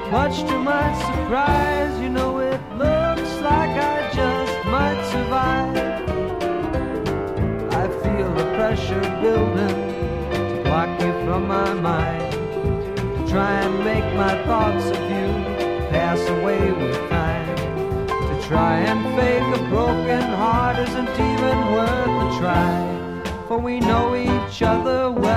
Much to my surprise, you know it looks like I just might survive. I feel the pressure building to block you from my mind, to try and make my thoughts of you pass away with time. To try and fake a broken heart isn't even worth a try, for we know each other well.